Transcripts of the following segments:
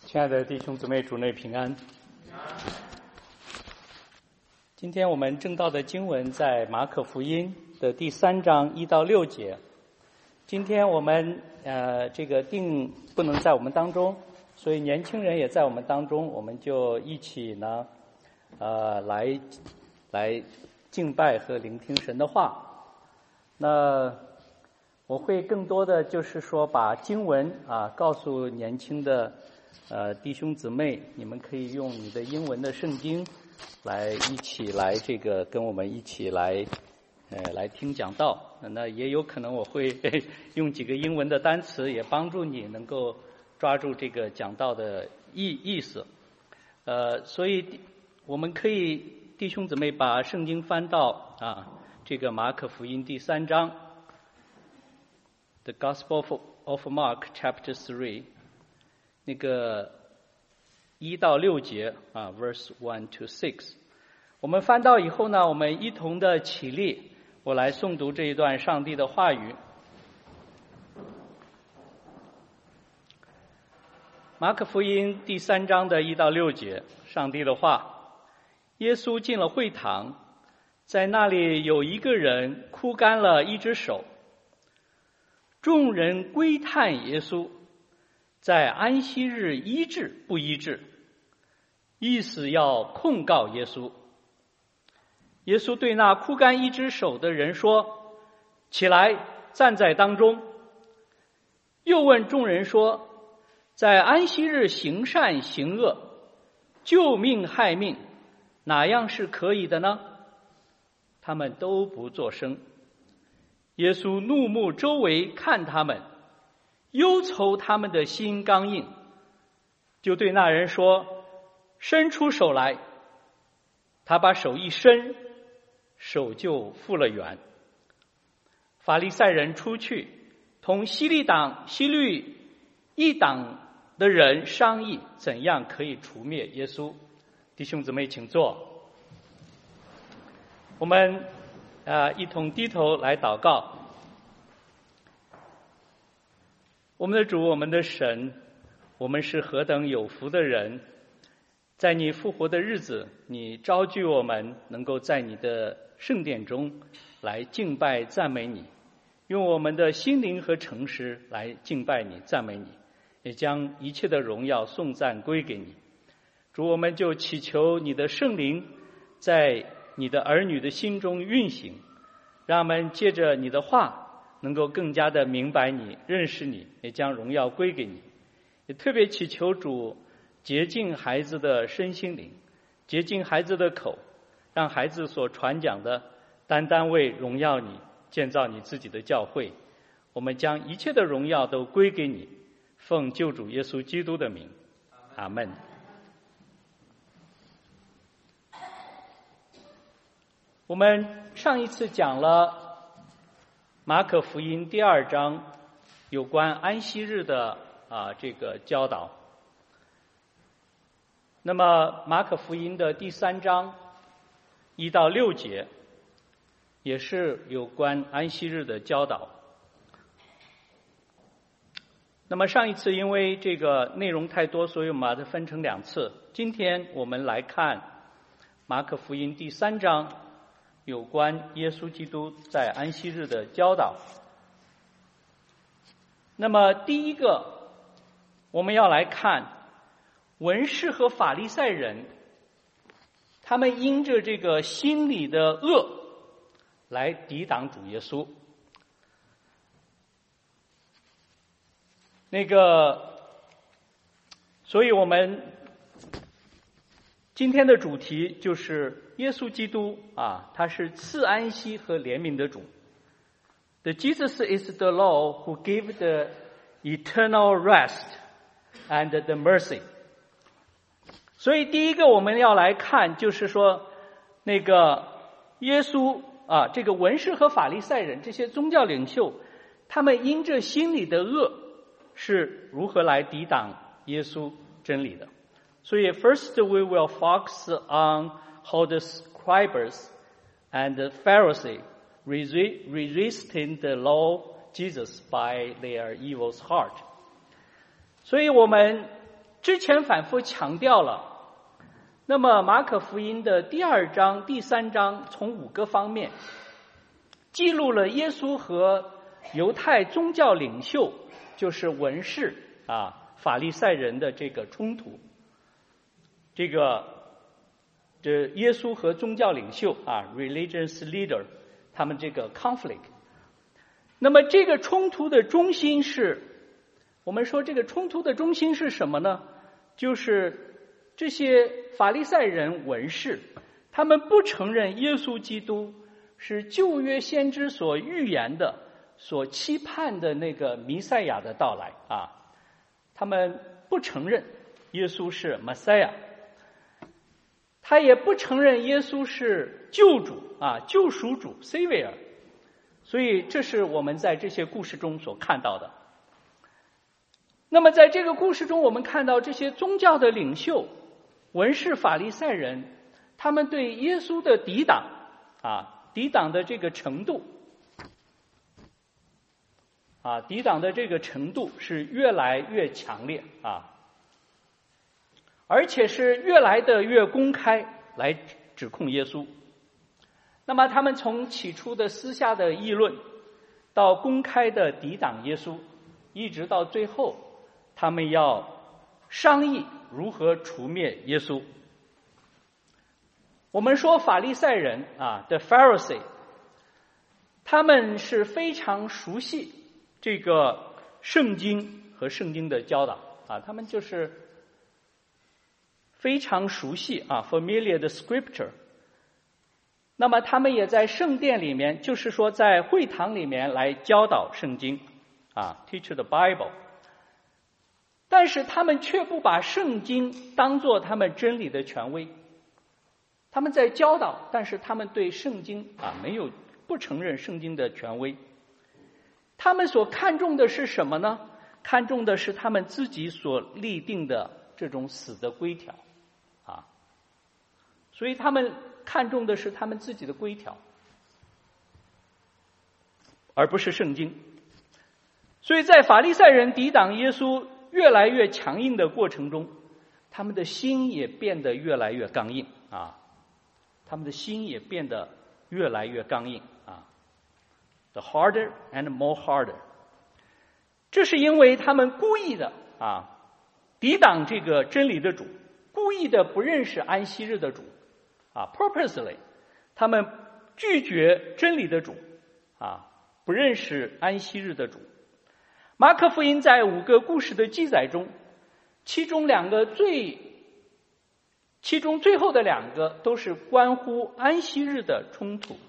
亲爱的弟兄姊妹，主内平安。今天我们正道的经文在马可福音的第3章1到6节。今天我们这个定不能在我们当中，所以年轻人也在我们当中，我们就一起呢来敬拜和聆听神的话。那我会更多的就是说把经文告诉年轻的弟兄姊妹，你们可以用你的英文的圣经来一起来这个跟我们一起来听讲道。那也有可能我会用几个英文的单词，也帮助你能够抓住这个讲道的意思。所以我们可以弟兄姊妹把圣经翻到这个马可福音第3章 The Gospel of Mark Chapter 3那个1到6节verse 1 to 6。我们翻到以后呢，我们一同的起立，我来诵读这一段上帝的话语。马可福音第3章的1到6节，上帝的话：耶稣进了会堂，在那里有一个人枯干了一只手，众人归叹耶稣在安息日医治不医治，意思要控告耶稣。耶稣对那枯干一只手的人说：起来，站在当中。又问众人说：在安息日行善行恶，救命害命，哪样是可以的呢？他们都不作声。耶稣怒目周围看他们，忧愁他们的心刚硬，就对那人说：伸出手来。他把手一伸，手就复了原。法利赛人出去，同希律一党的人商议，怎样可以除灭耶稣。弟兄姊妹请坐。我们一同低头来祷告。我们的主，我们的神，我们是何等有福的人，在你复活的日子，你召聚我们能够在你的圣殿中来敬拜赞美你，用我们的心灵和诚实来敬拜你赞美你，也将一切的荣耀颂赞归给你。主，我们就祈求你的圣灵在你的儿女的心中运行，让我们借着你的话能够更加的明白你，认识你，也将荣耀归给你。也特别祈求主洁净孩子的身心灵，洁净孩子的口，让孩子所传讲的单单为荣耀你，建造你自己的教会。我们将一切的荣耀都归给你，奉救主耶稣基督的名，阿们。我们上一次讲了马可福音第2章有关安息日的这个教导。那么马可福音的第3章1到6节也是有关安息日的教导。那么上一次因为这个内容太多，所以我们把它分成2次。今天我们来看马可福音第3章有关耶稣基督在安息日的教导。那么第一个，我们要来看文士和法利赛人，他们因着这个心里的恶来抵挡主耶稣。所以我们今天的主题就是耶稣基督他是赐安息和怜悯的主。The Jesus is the Lord who gave the eternal rest and the mercy. 所以第一个我们要来看，就是说耶稣这个文士和法利赛人这些宗教领袖，他们因着心里的恶是如何来抵挡耶稣真理的。所以 first we will focus on how the scribes and the Pharisees resisting the law Jesus by their evil heart. 所以我们之前反复强调了，那么马可福音的第2章、第3章从5个方面记录了耶稣和犹太宗教领袖，就是文士法利赛人的这个冲突。这耶稣和宗教领袖religious leader 他们这个 conflict。那么这个冲突的中心是，我们说这个冲突的中心是什么呢？就是这些法利赛人文士，他们不承认耶稣基督是旧约先知所预言的、所期盼的那个弥赛亚的到来他们不承认耶稣是 Messiah， 他也不承认耶稣是救主救赎主 Savior。 所以这是我们在这些故事中所看到的。那么在这个故事中，我们看到这些宗教的领袖、文士、法利赛人，他们对耶稣的抵挡抵挡的这个程度抵挡的这个程度是越来越强烈而且是越来的越公开来指控耶稣。那么他们从起初的私下的议论，到公开的抵挡耶稣，一直到最后他们要商议如何除灭耶稣。我们说法利赛人the Pharisee， 他们是非常熟悉这个圣经和圣经的教导他们就是非常熟悉familiar 的 scripture。那么他们也在圣殿里面，就是说在会堂里面来教导圣经teach the Bible。 但是他们却不把圣经当作他们真理的权威。他们在教导，但是他们对圣经不承认圣经的权威。他们所看重的是什么呢？看重的是他们自己所立定的这种死的规条所以他们看重的是他们自己的规条，而不是圣经。所以在法利赛人抵挡耶稣越来越强硬的过程中，他们的心也变得越来越刚硬他们的心也变得越来越刚硬the harder and more harder。 这是因为他们故意的抵挡这个真理的主，故意的不认识安息日的主purposely， 他们拒绝真理的主不认识安息日的主。马可福音在5个故事的记载中，其中最后的2个都是关乎安息日的冲突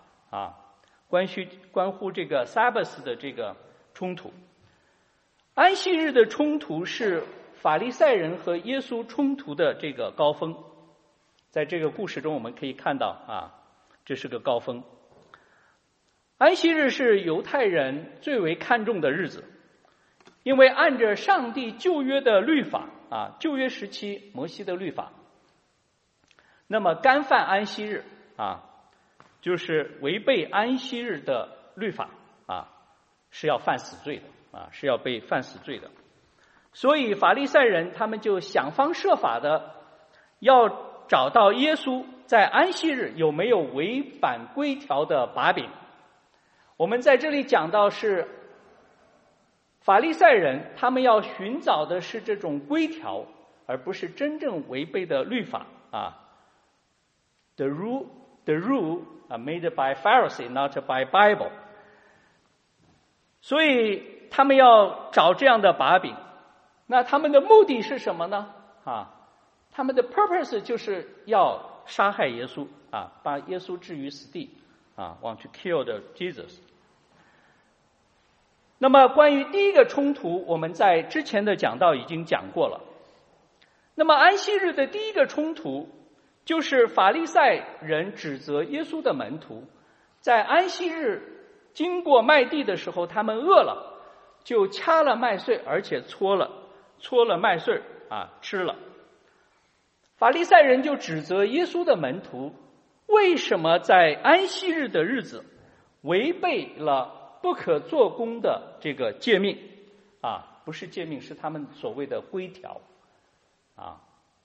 关乎这个 Sabbath 的这个冲突。安息日的冲突是法利赛人和耶稣冲突的这个高峰。在这个故事中我们可以看到这是个高峰。安息日是犹太人最为看重的日子，因为按着上帝旧约的律法旧约时期摩西的律法，那么干犯安息日就是违背安息日的律法是要犯死罪的是要被犯死罪的。所以法利赛人他们就想方设法的要找到耶稣在安息日有没有违反规条的把柄。我们在这里讲到是法利赛人他们要寻找的是这种规条，而不是真正违背的律法The rule made by Pharisee, not by Bible。 所以他们要找这样的把柄。那他们的目的是什么呢他们的 purpose 就是要杀害耶稣把耶稣置于死地want to kill the Jesus。 那么关于第一个冲突，我们在之前的讲道已经讲过了。那么安息日的第一个冲突就是法利赛人指责耶稣的门徒在安息日经过麦地的时候，他们饿了就掐了麦穗，而且搓了麦穗吃了。法利赛人就指责耶稣的门徒为什么在安息日的日子违背了不可做工的这个诫命不是诫命，是他们所谓的规条啊。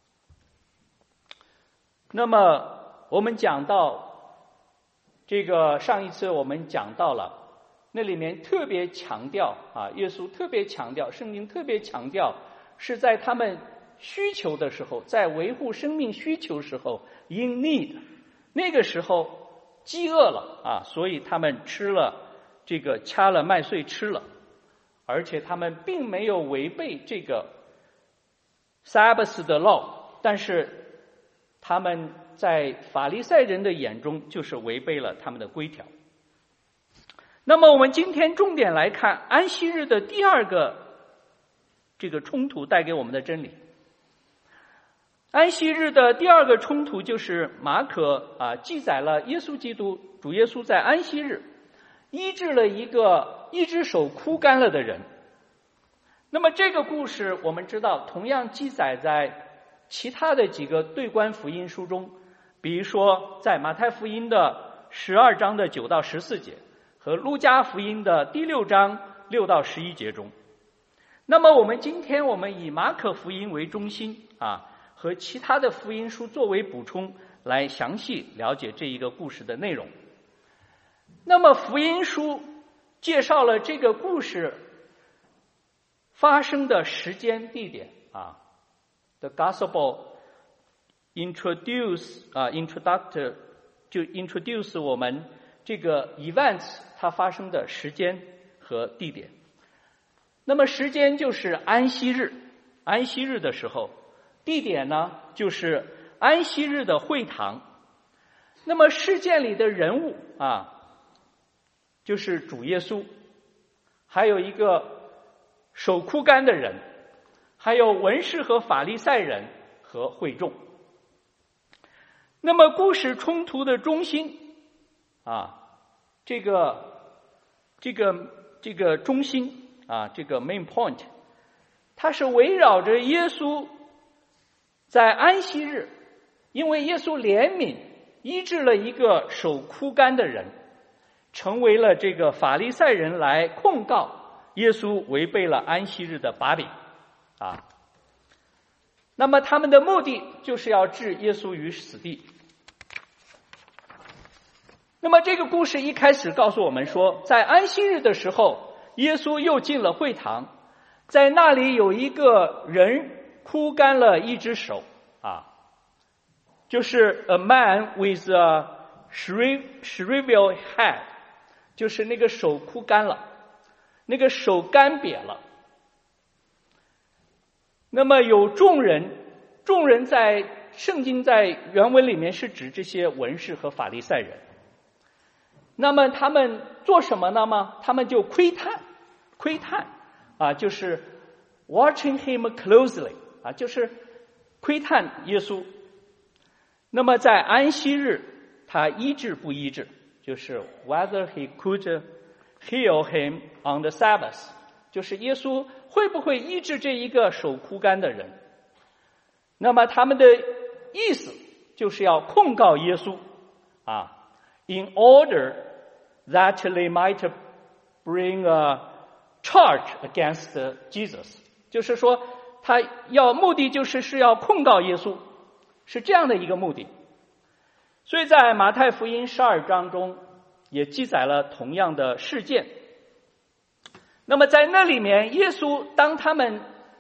那么我们讲到这个，上一次我们讲到了，那里面特别强调啊，耶稣特别强调，圣经特别强调，是在他们需求的时候，在维护生命需求时候 in need， 那个时候饥饿了啊，所以他们吃了这个掐了麦穗吃了，而且他们并没有违背这个 Sabbath 的 law， 但是他们在法利赛人的眼中就是违背了他们的规条。那么我们今天重点来看安息日的第二个这个冲突带给我们的真理。安息日的第二个冲突就是马可记载了耶稣基督主耶稣在安息日医治了一只手枯干了的人。那么这个故事我们知道同样记载在其他的几个对观福音书中，比如说在马太福音的12章的9到14节和路加福音的第6章6到11节中。那么今天我们以马可福音为中心和其他的福音书作为补充，来详细了解这一个故事的内容。那么福音书介绍了这个故事发生的时间地点The Gospel introduce 我们这个 events 它发生的时间和地点。那么时间就是安息日，安息日的时候，地点呢就是安息日的会堂。那么事件里的人物就是主耶稣，还有一个手枯干的人，还有文士和法利赛人和会众。那么故事冲突的中心这个中心这个 main point， 它是围绕着耶稣在安息日，因为耶稣怜悯医治了一个手枯干的人，成为了这个法利赛人来控告耶稣违背了安息日的把柄那么他们的目的就是要置耶稣于死地。那么这个故事一开始告诉我们说，在安息日的时候，耶稣又进了会堂，在那里有一个人枯干了一只手就是 a man with a shriveled head， 就是那个手枯干了，那个手干瘪了。那么有众人在圣经在原文里面是指这些文士和法利赛人。那么他们做什么呢吗？他们就窥探就是 watching him closely 就是窥探耶稣。那么在安息日他医治不医治，就是 whether he could heal him on the Sabbath， 就是耶稣会不会医治这一个手枯干的人。那么他们的意思就是要控告耶稣in order that they might bring a charge against Jesus， 就是说他目的是要控告耶稣，是这样的一个目的。所以在马太福音12章中也记载了同样的事件。那么在那里面，耶稣当他们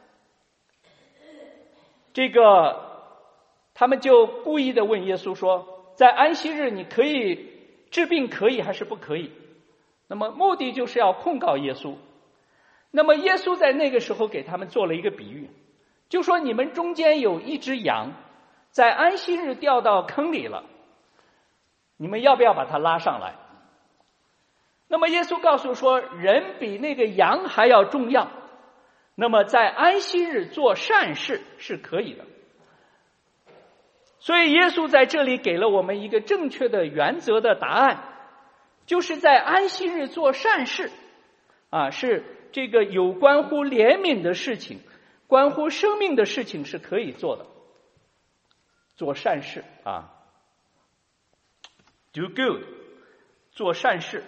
就故意的问耶稣说，在安息日你可以治病可以还是不可以？那么目的就是要控告耶稣。那么耶稣在那个时候给他们做了一个比喻，就说你们中间有一只羊在安息日掉到坑里了，你们要不要把它拉上来？那么耶稣告诉说，人比那个羊还要重要，那么在安息日做善事是可以的。所以耶稣在这里给了我们一个正确的原则的答案，就是在安息日做善事是这个有关乎怜悯的事情，关乎生命的事情是可以做的。做善事do good， 做善事。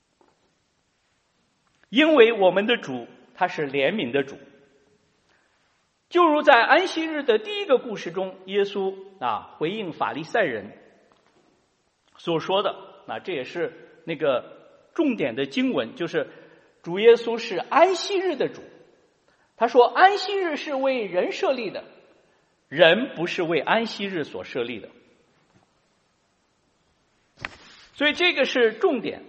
因为我们的主他是怜悯的主。 就如在安息日的第一个故事中，耶稣回应法利赛人所说的，这也是那个重点的经文，就是主耶稣是安息日的主。他说安息日是为人设立的，人不是为安息日所设立的。所以这个是重点。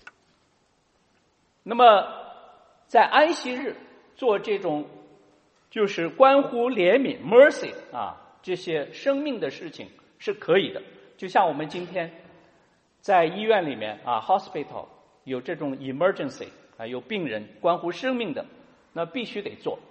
那么在安息日做这种就是关乎怜悯 mercy 这些生命的事情是可以的。就像我们今天在医院里面hospital 有这种 emergency 有病人关乎生命的，那必须得做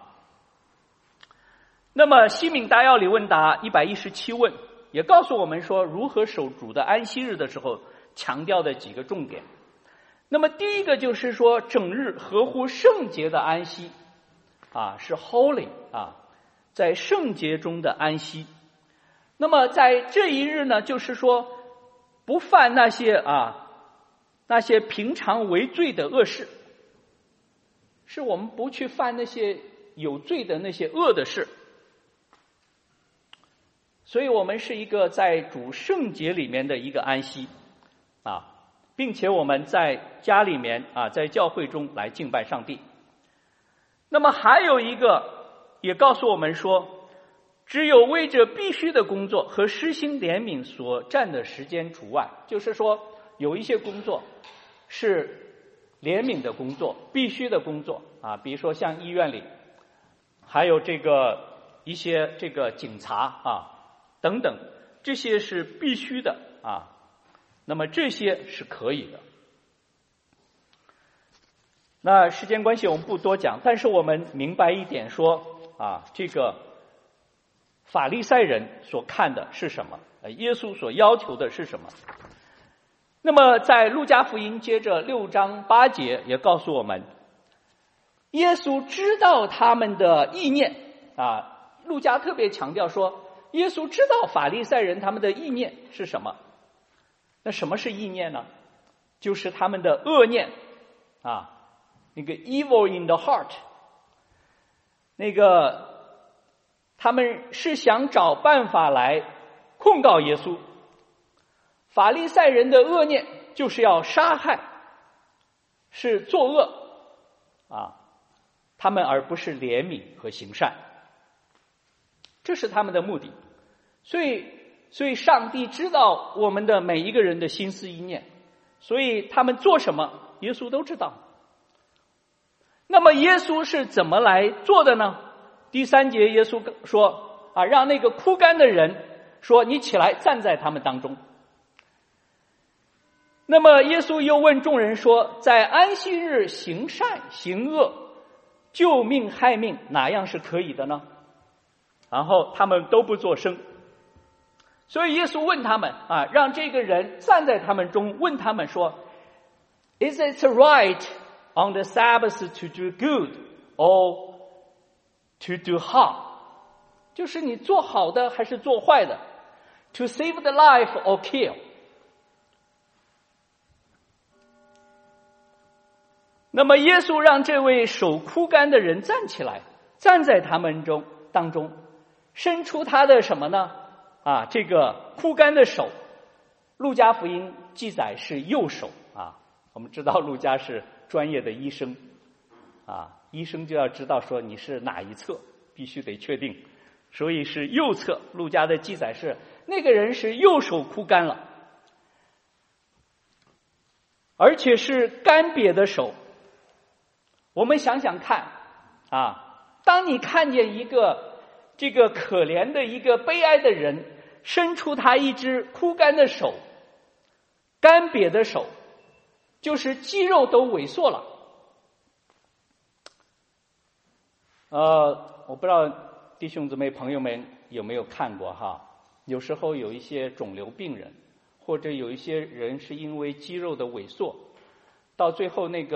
那么西敏大要理问答117问也告诉我们说，如何守主的安息日的时候强调的几个重点。那么第一个就是说，整日合乎圣洁的安息是 holy 在圣洁中的安息。那么在这一日呢，就是说不犯那些平常为罪的恶事，是我们不去犯那些有罪的那些恶的事。所以我们是一个在主圣洁里面的一个安息并且我们在家里面在教会中来敬拜上帝。那么还有一个也告诉我们说，只有为着必须的工作和施行怜悯所占的时间除外，就是说有一些工作是怜悯的工作，必须的工作比如说像医院里，还有一些警察等等，这些是必须的那么这些是可以的。那时间关系我们不多讲，但是我们明白一点说这个法利赛人所看的是什么，耶稣所要求的是什么。那么在路加福音接着6章8节也告诉我们，耶稣知道他们的意念路加特别强调说，耶稣知道法利赛人他们的意念是什么。那什么是意念呢？就是他们的恶念那个 evil in the heart， 那个他们是想找办法来控告耶稣。法利赛人的恶念就是要杀害，是作恶他们而不是怜悯和行善，这是他们的目的。所以上帝知道我们的每一个人的心思意念，所以他们做什么耶稣都知道。那么耶稣是怎么来做的呢？第3节耶稣说让那个枯干的人说，你起来站在他们当中。那么耶稣又问众人说，在安息日行善行恶，救命害命，哪样是可以的呢？然后他们都不作声。所以耶稣问他们让这个人站在他们中，问他们说， Is it right on the Sabbath to do good or to do harm？ 就是你做好的还是做坏的， To save the life or kill。 那么耶稣让这位手枯干的人站起来，站在他们当中，伸出他的什么呢？这个枯干的手，路加福音记载是右手我们知道路加是专业的医生医生就要知道说你是哪一侧，必须得确定，所以是右侧。路加的记载是那个人是右手枯干了，而且是干瘪的手。我们想想看当你看见一个这个可怜的一个悲哀的人伸出他一只枯干的手，干瘪的手，就是肌肉都萎缩了。我不知道弟兄姊妹朋友们有没有看过有时候有一些肿瘤病人，或者有一些人是因为肌肉的萎缩，到最后那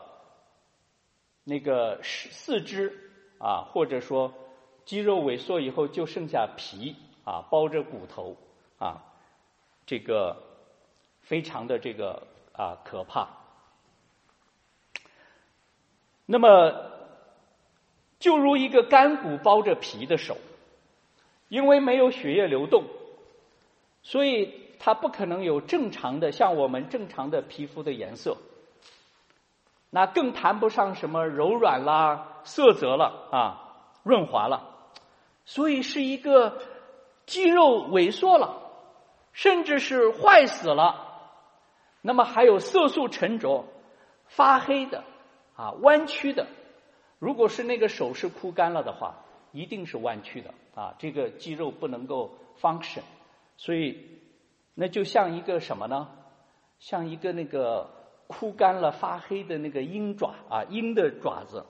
个四肢或者说肌肉萎缩以后就剩下皮包着骨头这个非常的这个可怕。那么就如一个干骨包着皮的手，因为没有血液流动，所以它不可能有正常的像我们正常的皮肤的颜色，那更谈不上什么柔软啦、色泽了润滑了，所以是一个肌肉萎缩了，甚至是坏死了。那么还有色素沉着、发黑的弯曲的。如果是那个手是枯干了的话，一定是弯曲的这个肌肉不能够 function， 所以那就像一个什么呢？像一个那个枯干了发黑的那个鹰爪鹰的爪子。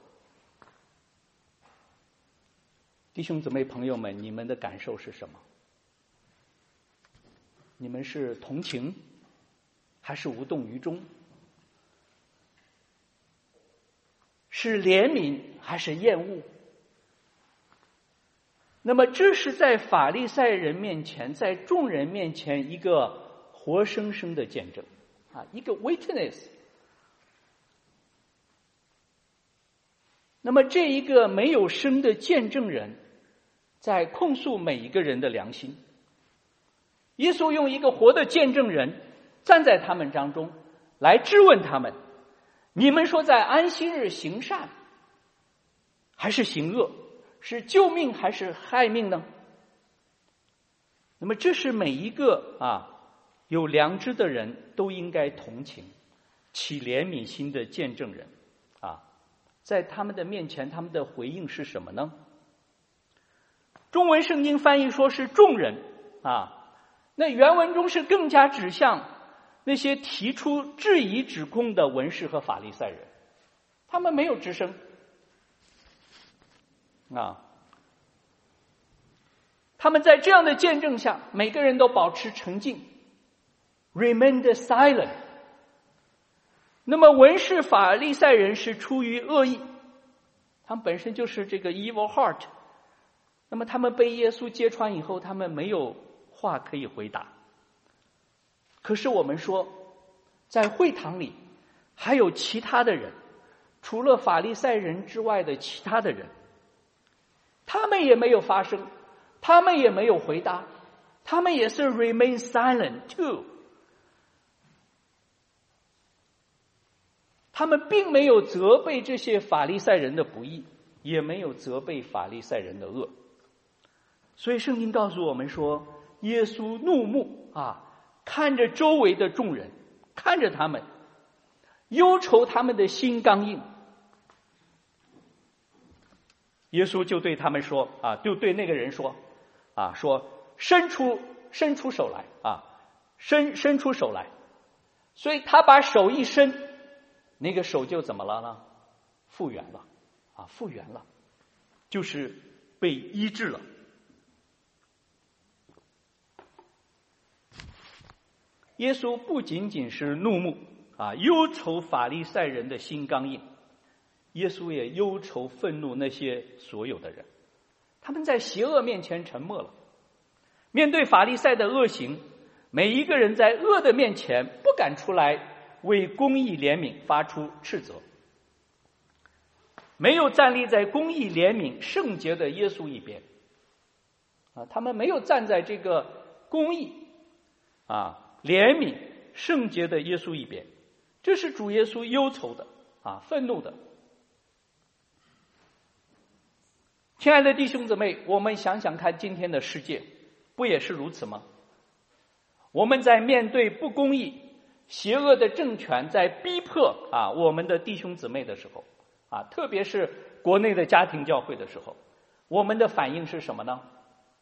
弟兄姊妹朋友们，你们的感受是什么？你们是同情还是无动于衷？是怜悯还是厌恶？那么这是在法利赛人面前，在众人面前一个活生生的见证一个 witness。 那么这一个没有生的见证人在控诉每一个人的良心。耶稣用一个活的见证人站在他们当中来质问他们，你们说在安息日行善还是行恶，是救命还是害命呢？那么这是每一个有良知的人都应该同情起怜悯心的见证人在他们的面前，他们的回应是什么呢？中文圣经翻译说是众人那原文中是更加指向那些提出质疑指控的文士和法利赛人，他们没有吱声他们在这样的见证下，每个人都保持沉静 remain silent。 那么文士法利赛人是出于恶意，他们本身就是这个 evil heart， 那么他们被耶稣揭穿以后，他们没有话可以回答。可是我们说在会堂里还有其他的人，除了法利赛人之外的其他的人，他们也没有发声，他们也没有回答，他们也是 remain silent too。 他们并没有责备这些法利赛人的不义，也没有责备法利赛人的恶。所以圣经告诉我们说，耶稣怒目看着周围的众人，看着他们，忧愁他们的心刚硬。耶稣就对他们说就对那个人说说伸出手来伸出手来。所以他把手一伸，那个手就怎么了呢？复原了复原了，就是被医治了。耶稣不仅仅是怒目忧愁法利赛人的心刚硬，耶稣也忧愁愤怒那些所有的人，他们在邪恶面前沉默了。面对法利赛的恶行，每一个人在恶的面前不敢出来为公义怜悯发出斥责，没有站立在公义怜悯圣洁的耶稣一边他们没有站在这个公义怜悯圣洁的耶稣一边，这是主耶稣忧愁的愤怒的。亲爱的弟兄姊妹，我们想想看，今天的世界不也是如此吗？我们在面对不公义邪恶的政权在逼迫我们的弟兄姊妹的时候特别是国内的家庭教会的时候，我们的反应是什么呢？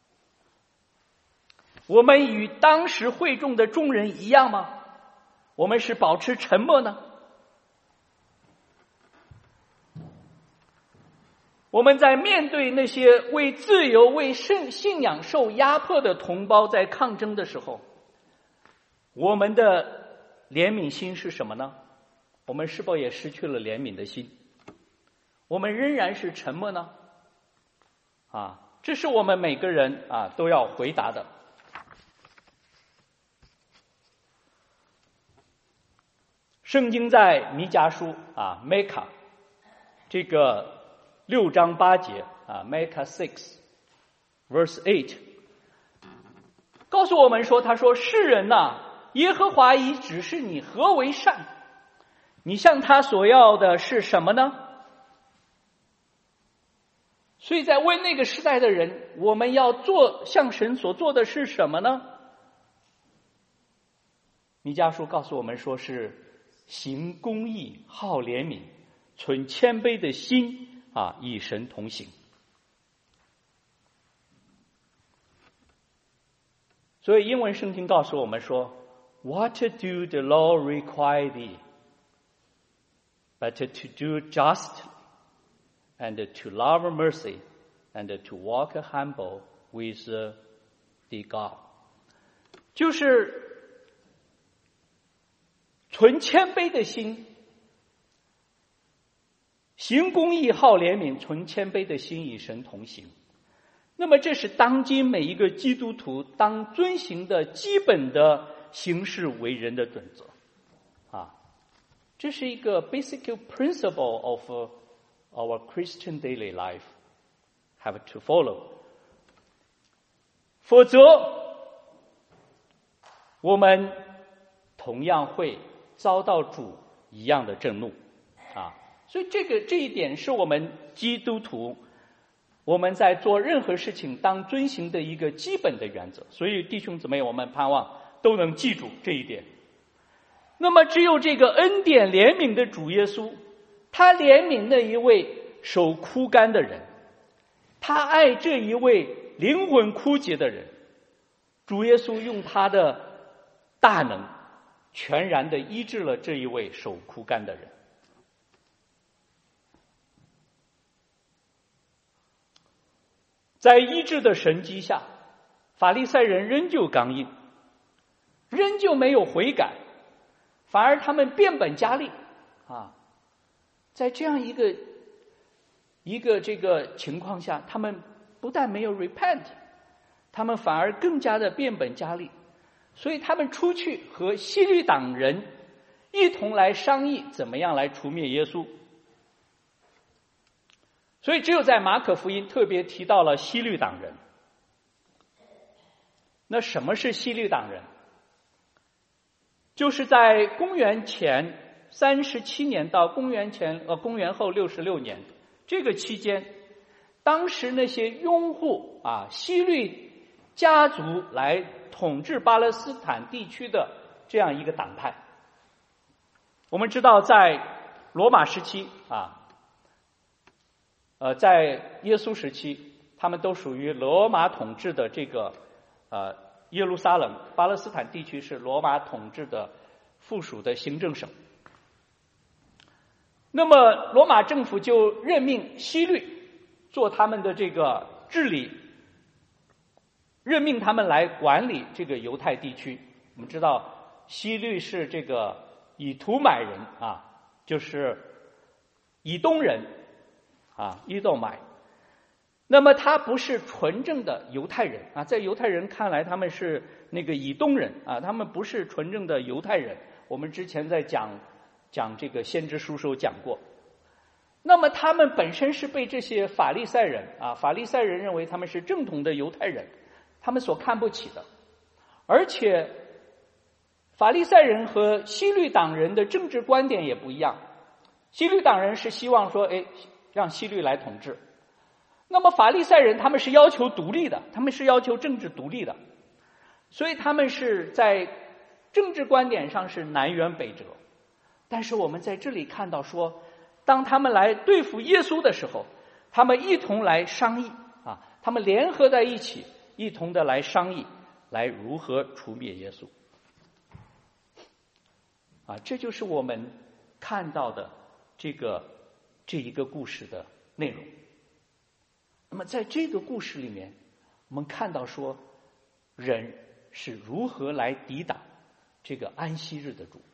我们与当时会众的众人一样吗？我们是保持沉默呢？我们在面对那些为自由为信仰受压迫的同胞在抗争的时候，我们的怜悯心是什么呢？我们是否也失去了怜悯的心？我们仍然是沉默呢？这是我们每个人都要回答的。圣经在弥迦书Micah 这个 6章8节啊 Micah 6 verse 8告诉我们说，他说世人呐，耶和华已指示你何为善，你向他所要的是什么呢？所以在为那个时代的人，我们要做向神所做的是什么呢？弥迦书告诉我们说，是行公义，好怜悯，存谦卑的心啊，与神同行。所以英文圣经告诉我们说 What do the law require thee? But to do justly, and to love mercy, and to walk humble with the God. 就是存谦卑的心，行公义，好怜悯，存谦卑的心，与神同行。那么这是当今每一个基督徒当遵行的基本的行事为人的准则啊，这是一个 basic principle of our Christian daily life have to follow， 否则我们同样会遭到主一样的震怒啊。所以这一点是我们基督徒我们在做任何事情当遵行的一个基本的原则，所以弟兄姊妹，我们盼望都能记住这一点。那么只有这个恩典怜悯的主耶稣，他怜悯那一位手枯干的人，他爱这一位灵魂枯竭的人。主耶稣用他的大能全然的医治了这一位手枯干的人。在医治的神迹下，法利赛人仍旧刚硬，仍旧没有悔改，反而他们变本加厉啊！在这样一个这个情况下，他们不但没有 repent， 他们反而更加的变本加厉，所以他们出去和希律党人一同来商议怎么样来除灭耶稣。所以只有在马可福音特别提到了希律党人。那什么是希律党人？就是在公元前37年到公元后66年这个期间，当时那些拥护希律家族来统治巴勒斯坦地区的这样一个党派。我们知道在罗马时期在耶稣时期，他们都属于罗马统治的这个耶路撒冷巴勒斯坦地区是罗马统治的附属的行政省。那么罗马政府就任命希律做他们的这个治理，任命他们来管理这个犹太地区。我们知道希律是这个以图买人就是以东人以东买。那么他不是纯正的犹太人在犹太人看来他们是那个以东人他们不是纯正的犹太人。我们之前在讲这个先知书时候讲过。那么他们本身是被这些法利赛人法利赛人认为他们是正统的犹太人，他们所看不起的。而且法利赛人和希律党人的政治观点也不一样。希律党人是希望说让希律来统治，那么法利赛人他们是要求独立的，他们是要求政治独立的，所以他们是在政治观点上是南辕北辙。但是我们在这里看到说，当他们来对付耶稣的时候，他们一同来商议他们联合在一起，一同的来商议来如何除灭耶稣这就是我们看到的这一个故事的内容。那么在这个故事里面，我们看到说人是如何来抵挡这个安息日的主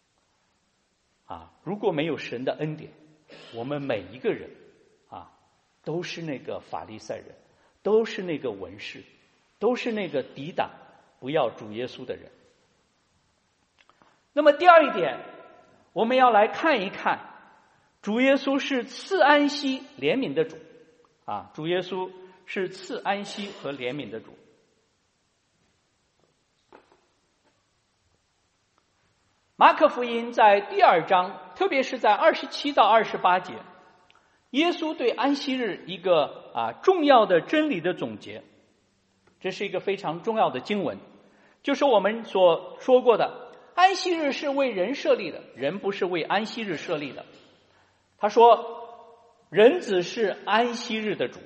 如果没有神的恩典，我们每一个人都是那个法利赛人，都是那个文士，都是那个抵挡不要主耶稣的人。那么第二一点，我们要来看一看主耶稣是赐安息怜悯的主啊，主耶稣是赐安息和怜悯的主。马可福音在第2章，特别是在27到28节，耶稣对安息日一个重要的真理的总结，这是一个非常重要的经文，就是我们所说过的，安息日是为人设立的，人不是为安息日设立的。他说，人子是安息日的主。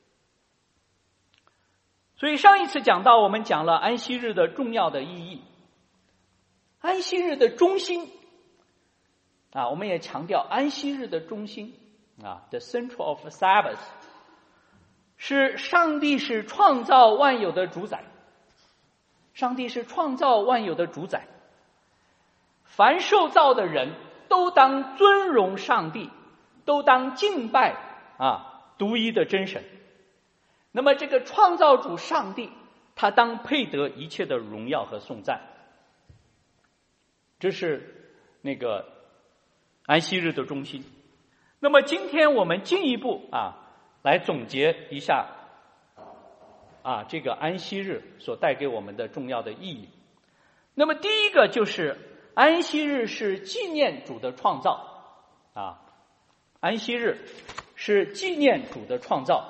所以上一次讲到，我们讲了安息日的重要的意义。安息日的中心我们也强调安息日的中心the center of Sabbath 是上帝是创造万有的主宰，上帝是创造万有的主宰，凡受造的人都当尊荣上帝，都当敬拜独一的真神。那么这个创造主上帝，他当配得一切的荣耀和颂赞。这是那个安息日的中心。那么今天我们进一步来总结一下这个安息日所带给我们的重要的意义。那么第一个就是安息日是纪念主的创造安息日是纪念主的创造。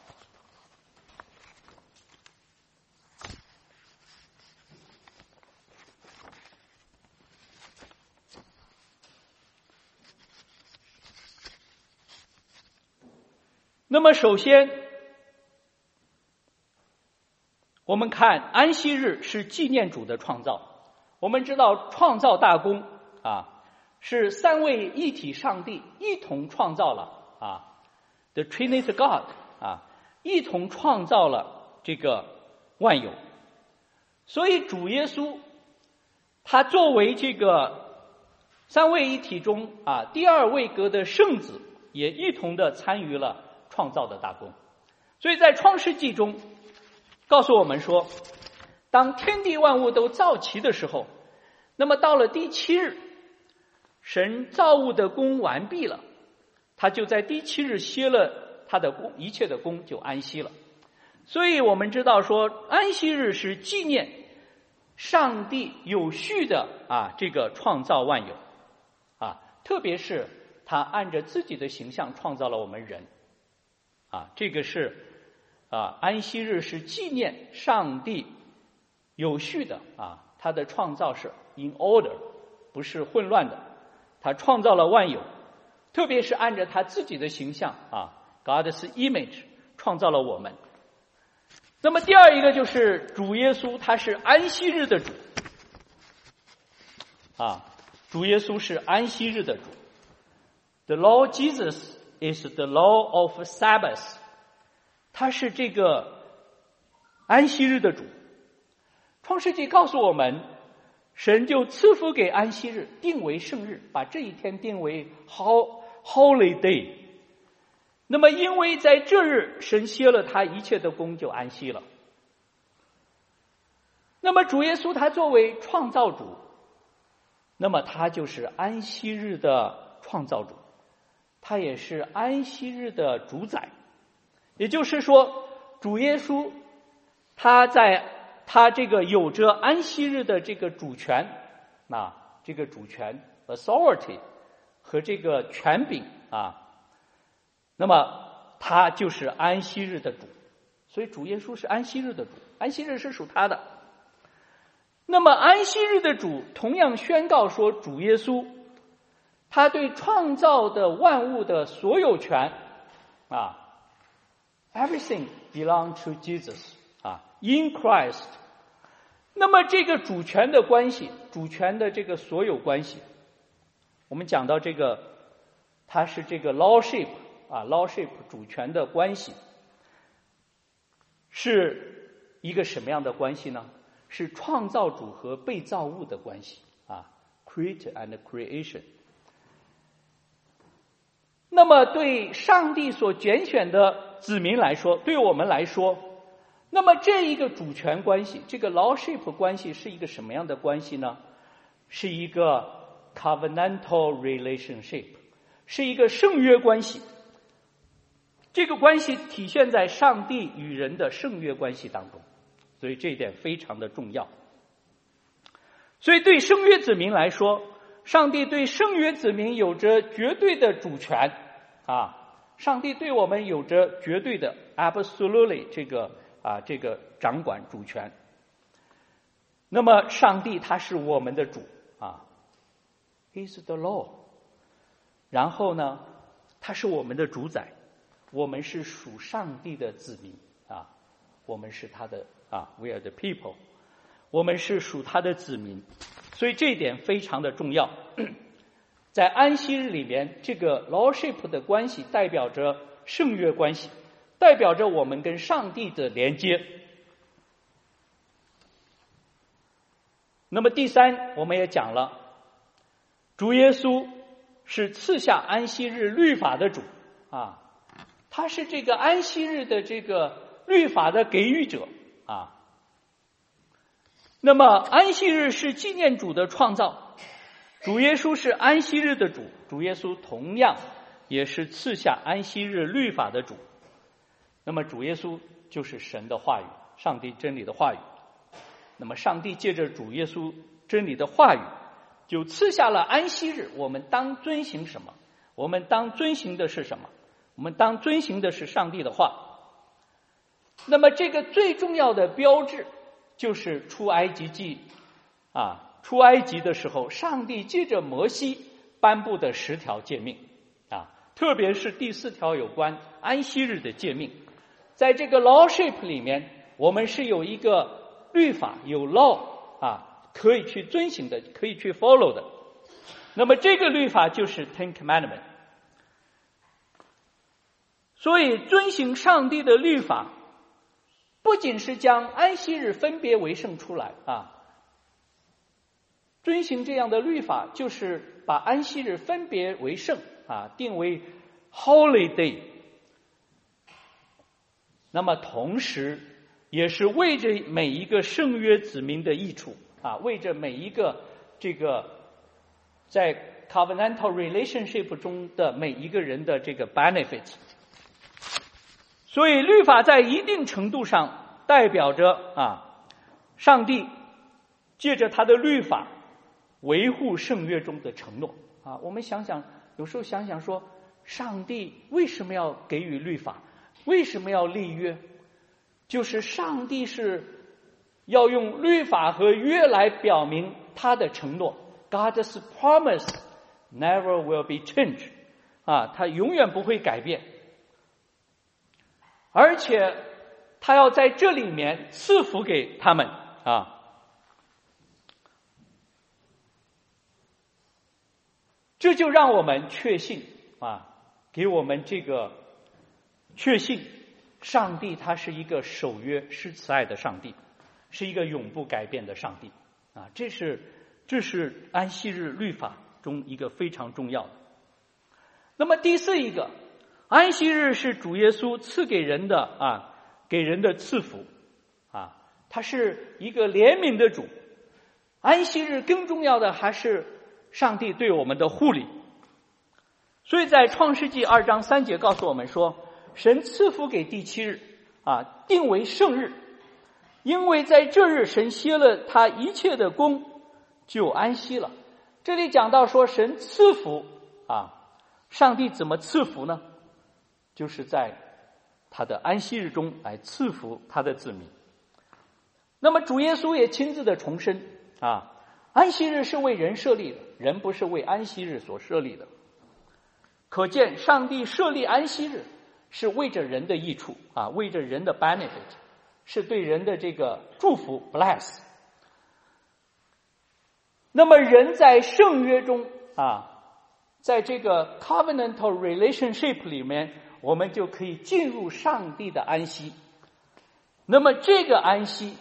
那么首先我们看安息日是纪念主的创造。我们知道创造大功是三位一体上帝一同创造了The Trinity God 一同创造了这个万有。所以主耶稣他作为这个三位一体中第二位格的圣子，也一同的参与了创造的大功。所以在创世纪中告诉我们说，当天地万物都造齐的时候，那么到了第7日，神造物的功完毕了，他就在第7日歇了他的功，一切的功就安息了。所以我们知道说，安息日是纪念上帝有序的这个创造万有特别是他按着自己的形象创造了我们人这个是安息日是纪念上帝有序的他的创造是 in order， 不是混乱的，他创造了万有，特别是按着他自己的形象God's image 创造了我们。那么第二一个就是主耶稣他是安息日的主主耶稣是安息日的主。 The Lord Jesus is the Lord of Sabbath， 他是这个安息日的主。创世纪告诉我们，神就赐福给安息日，定为圣日，把这一天定为 Holy Day。 那么因为在这日神歇了他一切的功，就安息了。那么主耶稣他作为创造主，那么他就是安息日的创造主，他也是安息日的主宰。也就是说，主耶稣他这个有着安息日的这个主权这个主权 authority 和这个权柄那么他就是安息日的主。所以主耶稣是安息日的主，安息日是属他的。那么安息日的主同样宣告说，主耶稣他对创造的万物的所有权everything belong to Jesus in Christ。 那么这个主权的关系，主权的这个所有关系，我们讲到这个它是这个 lordship lordship 主权的关系，是一个什么样的关系呢？是创造主和被造物的关系creator and creation。 那么对上帝所拣选的子民来说，对我们来说，那么这一个主权关系，这个 lordship 关系是一个什么样的关系呢？是一个 covenantal relationship， 是一个圣约关系。这个关系体现在上帝与人的圣约关系当中，所以这一点非常的重要。所以对圣约子民来说，上帝对圣约子民有着绝对的主权上帝对我们有着绝对的 absolutely 这个掌管主权。那么上帝他是我们的主He's the Lord。 然后呢，他是我们的主宰，我们是属上帝的子民我们是他的we are the people， 我们是属他的子民，所以这一点非常的重要。在安息日里面，这个 Lordship 的关系代表着圣约关系，代表着我们跟上帝的连接。那么第三，我们也讲了，主耶稣是赐下安息日律法的主他是这个安息日的这个律法的给予者那么安息日是纪念主的创造，主耶稣是安息日的主，主耶稣同样也是赐下安息日律法的主。那么主耶稣就是神的话语，上帝真理的话语。那么上帝借着主耶稣真理的话语，就赐下了安息日，我们当遵行什么？我们当遵行的是什么？我们当遵行的是上帝的话。那么这个最重要的标志就是出埃及记出埃及的时候，上帝借着摩西颁布的10条诫命特别是第4条有关安息日的诫命。在这个 Lordship 里面，我们是有一个律法，有 law 可以去遵行的，可以去 follow 的。那么这个律法就是 Ten Commandments。 所以遵行上帝的律法，不仅是将安息日分别为圣出来遵行这样的律法，就是把安息日分别为圣定为 Holy Day。 那么同时也是为着每一个圣约子民的益处为着每一个这个在 covenantal relationship 中的每一个人的这个 benefit。 所以律法在一定程度上代表着上帝借着他的律法维护圣约中的承诺我们想想，有时候想想说，上帝为什么要给予律法？为什么要立约？就是上帝是要用律法和约来表明他的承诺。 God's promise never will be changed 他永远不会改变，而且他要在这里面赐福给他们这就让我们确信给我们这个确信，上帝他是一个守约施慈爱的上帝，是一个永不改变的上帝这是安息日律法中一个非常重要的。那么第4一个，安息日是主耶稣赐给人的给人的赐福他是一个怜悯的主。安息日更重要的还是上帝对我们的护理。所以在创世纪2章3节告诉我们说，神赐福给第7日定为圣日，因为在这日神歇了他一切的工，就安息了。这里讲到说神赐福上帝怎么赐福呢？就是在他的安息日中来赐福他的子民。那么主耶稣也亲自的重申安息日是为人设立的，人不是为安息日所设立的。可见上帝设立安息日是为着人的益处为着人的 benefit， 是对人的这个祝福 bless。 那么人在圣约中在这个 covenantal relationship 里面，我们就可以进入上帝的安息。那么这个安息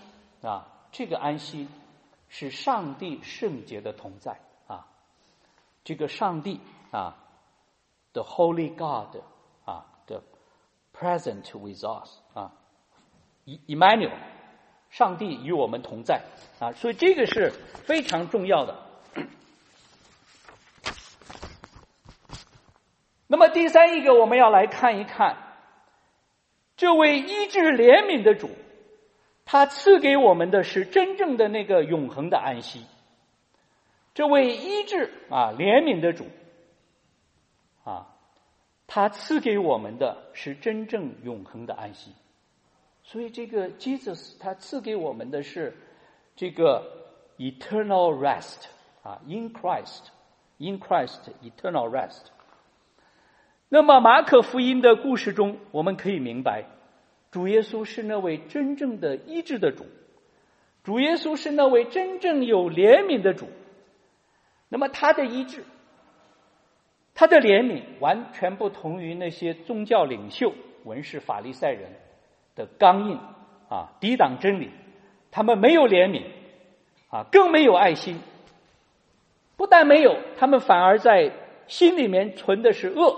是上帝圣洁的同在这个上帝the Holy God the present with us Emmanuel， 上帝与我们同在所以这个是非常重要的。 那么第三一个，我们要来看一看这位医治怜悯的主，他赐给我们的是真正的那个永恒的安息。这位医治怜悯的主他赐给我们的是真正永恒的安息。所以这个 Jesus 他赐给我们的是这个 eternal rest in Christ eternal rest。 那么马可福音的故事中，我们可以明白主耶稣是那位真正的医治的主，主耶稣是那位真正有怜悯的主。那么他的医治，他的怜悯完全不同于那些宗教领袖、文士、法利赛人的刚硬抵挡真理。他们没有怜悯更没有爱心。不但没有，他们反而在心里面存的是恶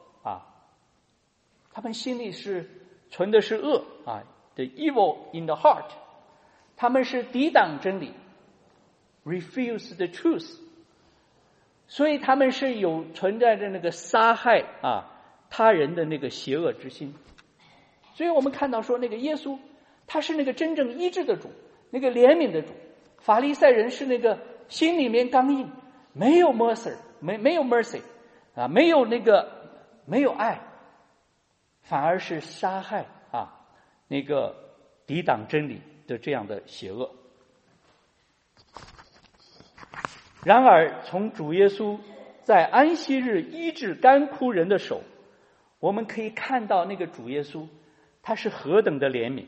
他们心里是存的是恶the evil in the heart。 他们是抵挡真理 refuse the truth。 所以他们是有存在着那个杀害他人的那个邪恶之心。所以我们看到说，那个耶稣他是那个真正医治的主，那个怜悯的主。法利赛人是那个心里面刚硬，没有 mercy 没有 mercy 没有爱，反而是杀害那个抵挡真理的这样的邪恶。然而从主耶稣在安息日医治干枯人的手，我们可以看到那个主耶稣他是何等的怜悯，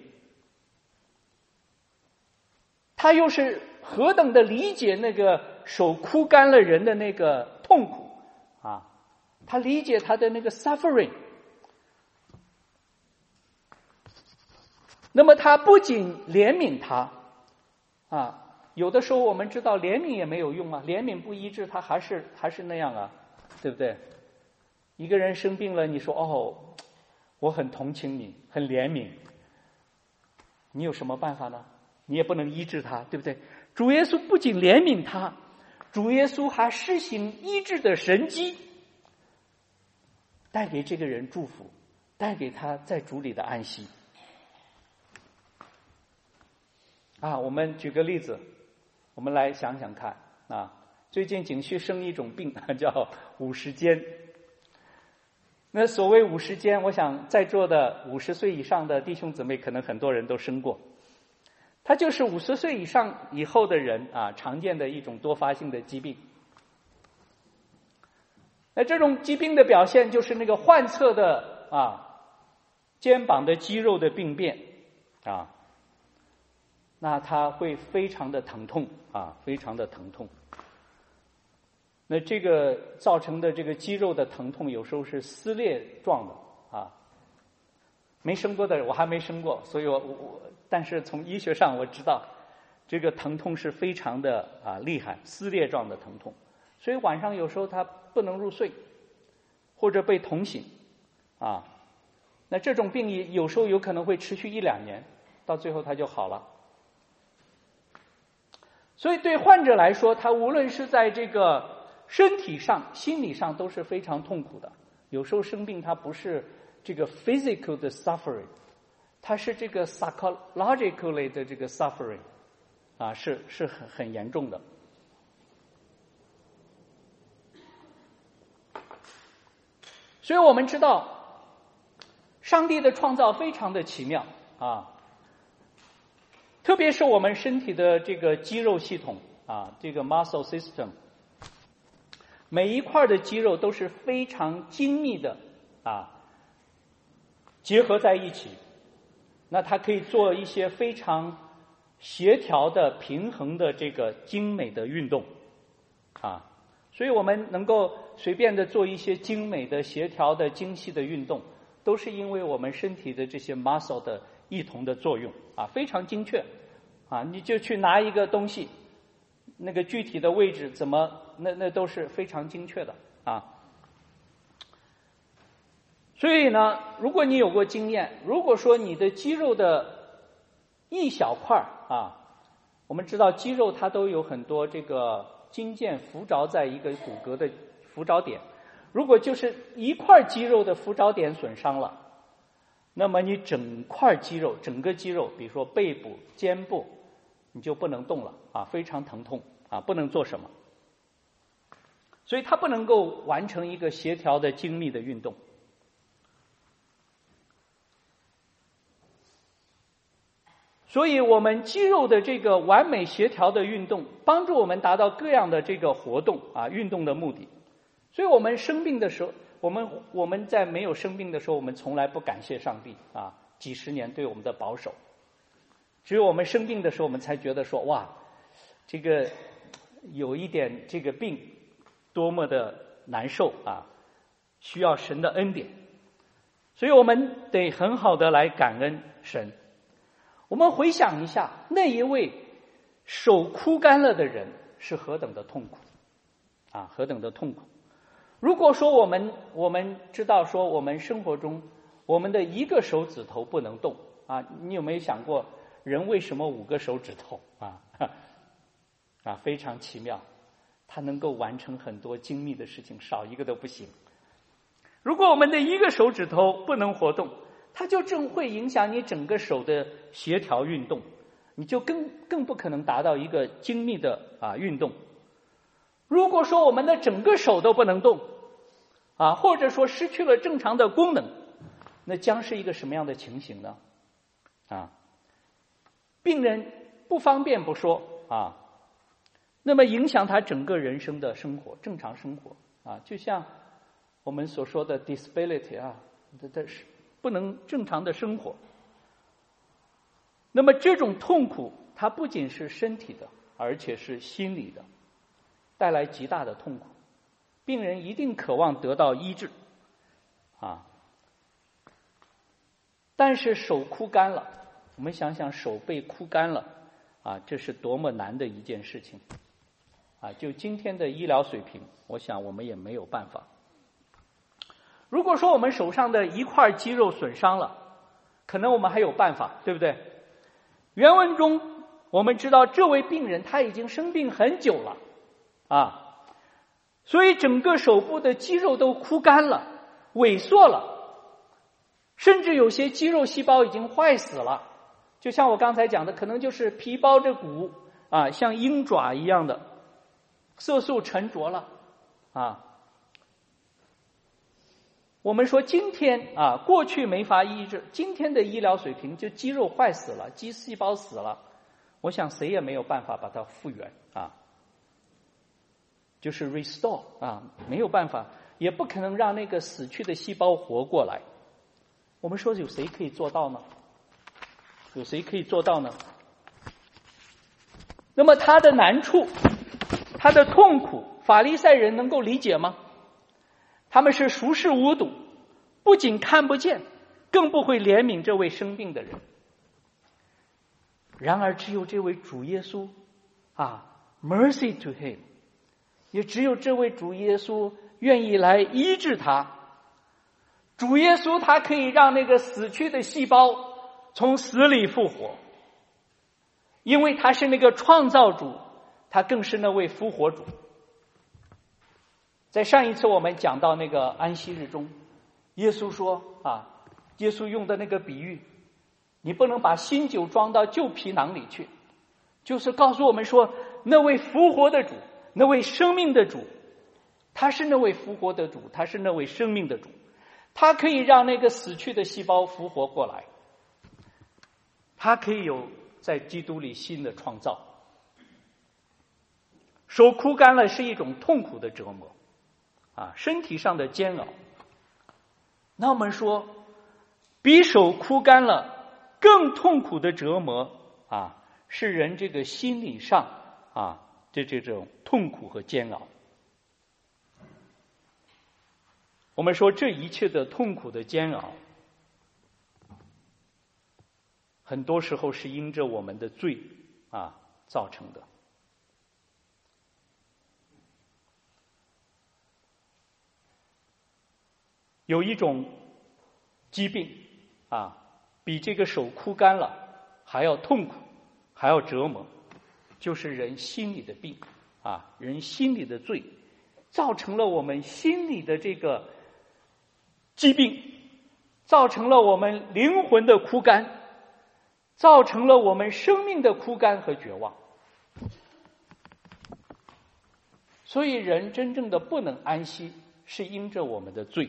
他又是何等的理解那个手枯干了人的那个痛苦他理解他的那个 suffering。 那么他不仅怜悯他有的时候我们知道怜悯也没有用怜悯不医治他还是那样对不对？一个人生病了，你说我很同情你，很怜悯，你有什么办法呢？你也不能医治他，对不对？主耶稣不仅怜悯他，主耶稣还施行医治的神迹，带给这个人祝福，带给他在主里的安息我们举个例子，我们来想想看最近景区生一种病叫50肩。那所谓50肩，我想在座的50岁以上的弟兄姊妹可能很多人都生过。它就是50岁以上以后的人常见的一种多发性的疾病。那这种疾病的表现就是那个患侧的肩膀的肌肉的病变那它会非常的疼痛非常的疼痛。那这个造成的这个肌肉的疼痛有时候是撕裂状的没生过的人，我还没生过，所以但是从医学上我知道这个疼痛是非常的厉害，撕裂状的疼痛。所以晚上有时候他不能入睡，或者被捅醒那这种病有时候有可能会持续1-2年，到最后他就好了。所以对患者来说，他无论是在这个身体上心理上都是非常痛苦的。有时候生病他不是这个 physical 的 suffering， 它是这个 psychologically 的这个 suffering 是很严重的。所以我们知道上帝的创造非常的奇妙特别是我们身体的这个肌肉系统这个 muscle system， 每一块的肌肉都是非常精密的结合在一起，那它可以做一些非常协调的平衡的这个精美的运动所以我们能够随便的做一些精美的协调的精细的运动，都是因为我们身体的这些 muscle 的异同的作用非常精确你就去拿一个东西，那个具体的位置怎么那都是非常精确的所以呢，如果你有过经验，如果说你的肌肉的一小块我们知道肌肉它都有很多这个筋腱附着在一个骨骼的附着点， 如果就是一块肌肉的浮着点损伤了，那么你整块肌肉，整个肌肉，比如说背部、肩部，你就不能动了啊，非常疼痛啊，不能做什么。所以它不能够完成一个协调的精密的运动。所以我们肌肉的这个完美协调的运动，帮助我们达到各样的这个活动啊，运动的目的。所以我们生病的时候，我们在没有生病的时候，我们从来不感谢上帝啊，几十年对我们的保守。只有我们生病的时候，我们才觉得说，哇，这个有一点这个病多么的难受啊，需要神的恩典。所以我们得很好的来感恩神。我们回想一下，那一位手枯干了的人是何等的痛苦啊，何等的痛苦。如果说我们知道说我们生活中我们的一个手指头不能动啊，你有没有想过人为什么5个手指头啊，非常奇妙，他能够完成很多精密的事情，少一个都不行。如果我们的一个手指头不能活动，它就正会影响你整个手的协调运动，你就更不可能达到一个精密的运动。如果说我们的整个手都不能动啊，或者说失去了正常的功能，那将是一个什么样的情形呢？啊，病人不方便不说啊，那么影响他整个人生的生活，正常生活啊，就像我们所说的 disability 啊，这是不能正常的生活。那么这种痛苦，它不仅是身体的，而且是心理的，带来极大的痛苦。病人一定渴望得到医治啊，但是手枯干了，我们想想手被枯干了啊，这是多么难的一件事情啊！就今天的医疗水平，我想我们也没有办法。如果说我们手上的一块肌肉损伤了，可能我们还有办法，对不对？原文中我们知道这位病人他已经生病很久了啊，所以整个手部的肌肉都枯干了，萎缩了，甚至有些肌肉细胞已经坏死了。就像我刚才讲的，可能就是皮包着骨啊，像鹰爪一样的，色素沉着了啊。我们说今天啊，过去没法医治，今天的医疗水平就肌肉坏死了，肌细胞死了，我想谁也没有办法把它复原啊，就是 restore 啊，没有办法，也不可能让那个死去的细胞活过来。我们说有谁可以做到呢？有谁可以做到呢？那么他的难处，他的痛苦，法利赛人能够理解吗？他们是熟视无睹，不仅看不见，更不会怜悯这位生病的人。然而只有这位主耶稣啊 ，mercy to him， 也只有这位主耶稣愿意来医治他。主耶稣他可以让那个死去的细胞从死里复活，因为他是那个创造主，他更是那位复活主。在上一次我们讲到那个安息日中，耶稣说啊，耶稣用的那个比喻，你不能把新酒装到旧皮囊里去，就是告诉我们说，那位复活的主，那位生命的主，他是那位复活的主，他是那位生命的主，他可以让那个死去的细胞复活过来，他可以有在基督里新的创造。手枯干了是一种痛苦的折磨啊，身体上的煎熬。那我们说，比手枯干了更痛苦的折磨啊，是人这个心理上啊的这种痛苦和煎熬。我们说这一切的痛苦的煎熬，很多时候是因着我们的罪啊造成的。有一种疾病啊，比这个手枯干了还要痛苦，还要折磨，就是人心里的病啊，人心里的罪， 造成了我们心里的这个疾病，造成了我们灵魂的枯干，造成了我们生命的枯干和绝望。所以人真正的不能安息，是因着我们的罪。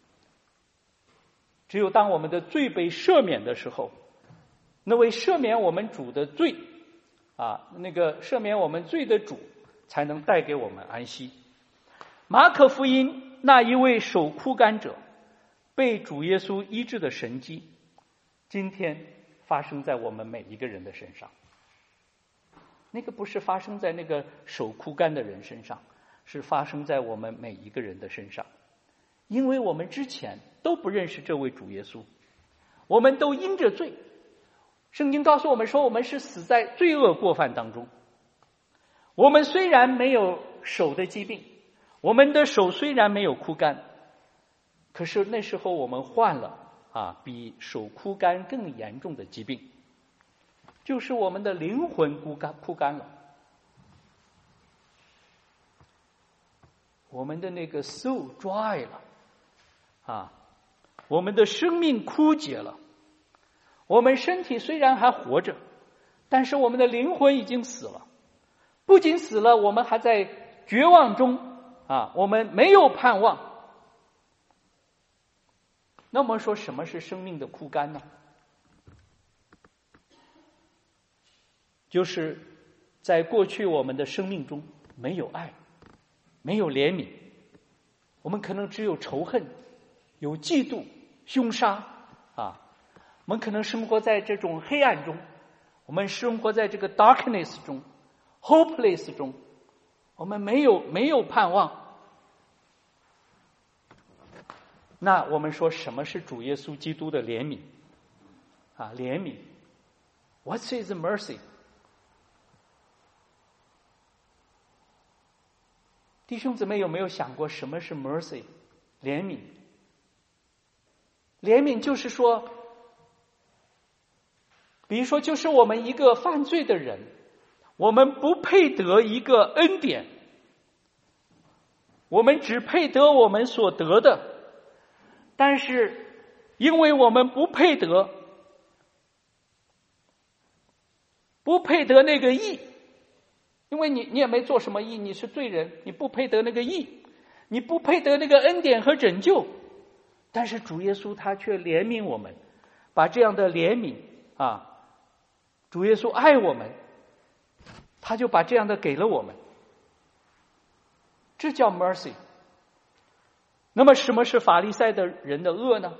只有当我们的罪被赦免的时候，那位赦免我们主的罪那个赦免我们罪的主才能带给我们安息。马可福音那一位手枯干者被主耶稣医治的神迹，今天发生在我们每一个人的身上。那个不是发生在那个手枯干的人身上，是发生在我们每一个人的身上。因为我们之前都不认识这位主耶稣，我们都因着罪。圣经告诉我们说，我们是死在罪恶过犯当中。我们虽然没有手的疾病，我们的手虽然没有枯干，可是那时候我们患了比手枯干更严重的疾病，就是我们的灵魂枯干了，我们的那个 soul dry 了我们的生命枯竭了。我们身体虽然还活着，但是我们的灵魂已经死了。不仅死了，我们还在绝望中我们没有盼望。那么说什么是生命的枯干呢？就是在过去我们的生命中没有爱，没有怜悯，我们可能只有仇恨，有嫉妒、凶杀我们可能生活在这种黑暗中，我们生活在这个 darkness 中 hopeless 中，我们没有盼望。那我们说什么是主耶稣基督的怜悯怜悯 What is mercy？ 弟兄姊妹有没有想过什么是 mercy？ 怜悯。怜悯就是说，比如说就是我们一个犯罪的人，我们不配得一个恩典，我们只配得我们所得的，但是因为我们不配得那个义，因为你也没做什么义，你是罪人，你不配得那个义，你不配得那个恩典和拯救，但是主耶稣他却怜悯我们，把这样的怜悯主耶稣爱我们，他就把这样的给了我们，这叫 mercy。 那么什么是法利赛的人的恶呢？